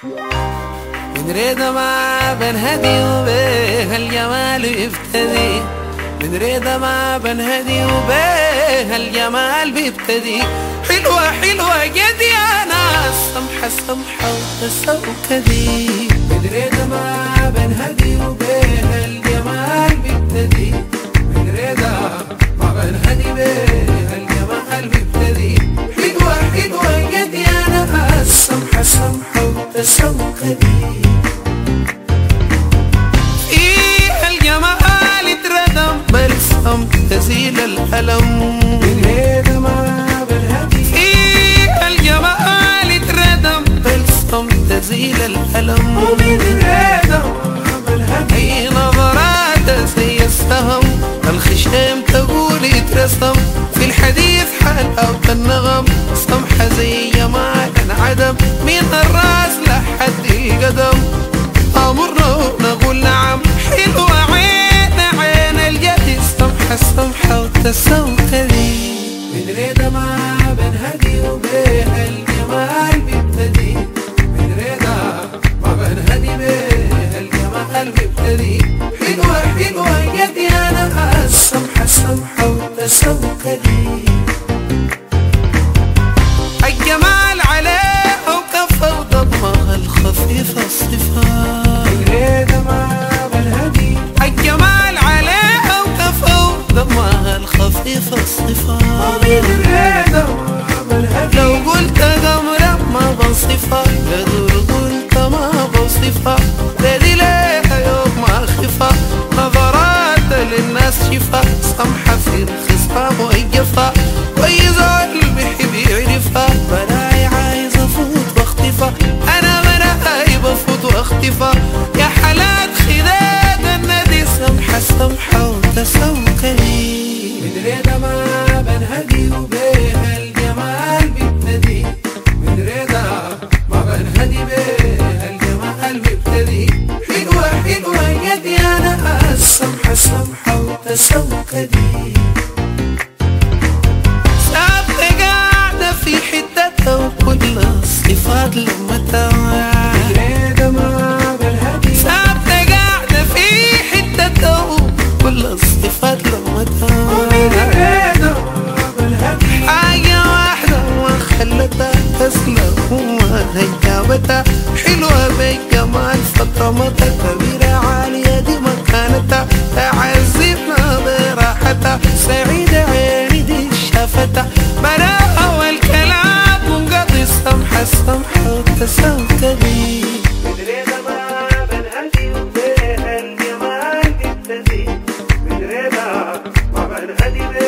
من ريد ما بنهدي وبيه الجمال يبتدي، من ريد ما بنهدي وبيه الجمال بيبتدي. حلوة حلوة جد يا ناس، سمحة سمحة وتسوكدي. من ريد ما بنهدي وبيه الجمال بيبتدي، من ريد ما بنهدي بيه الجمال بيبتدي. حلوة حلوة جد يا ناس، سمحة سمحة وتسوكدي. فيه الجمال اتردم بلسم تزيل الألم، من ريد ما بنهدي. فيه الجمال اتردم بلسم تزيل الألم، ومن ريد ما بنهدي. أي نظرات زي السهم الخشم تقول يترسم في الحديث حلاوة النغم، سمحة زي جمال انعدم من الراس لحد القدم. أمرنا ونقول نعم، حلوة عين عين الجد، سمحة سمحة وتسوكدي. من ريد ما بنهدي وبيه الجمال بيبتدي، من ريد ما بنهدي بيه الجمال بيبتدي. حلوة حلوة جد يا ناس، سمحة سمحة وتسوكدي. الجمال عليه وكفة وضمها الخفيفة الصفات، من ريد ما بنهدي. الجمال عليه وكفة وضمها الخفيفة الصفات، ومن ريد ما بنهدي. لو قلت قمرة ما بوصفها، لدور قلت ما بوصفها، لدي ليها يوم ما خفا. نظرات للناس شفا، سمحة في الخصام ويجفا، ويزعل بحب يعرفها. بلاي عايز افوت واختفى، انا بلاي بفوت واختفى. يا حالات خداد النادي، سمحة سمحة وتسوكدي. من ريد ما بنهدي وبيه الجمال بيبتدي، من ريد ما بنهدي بيه الجمال بيبتدي. حلوة حلوة جد يا ناس، سمحة سمحة وتسوكدي. ثابتة قاعدة في حتتها وكل الصفات لمتها، من ريد ما بنهدي. ثابتة قاعدة في حتتها وكل الصفات لمتها، ومن ريد ما بنهدي. حاجة واحدة ما خلتها تسلم وما هجابتها، حلوة بالجمال فطمتها، كبيرة عالية دي مكانتها، تعذبنا براحتها، سعيدة عيني دي شافتها. براءة والكلام منقضي، سمحة سمحة وتسوكدي. من ريد ما بنهدي وبيه الجمال بيبتدي، من ريد ما بنهدي.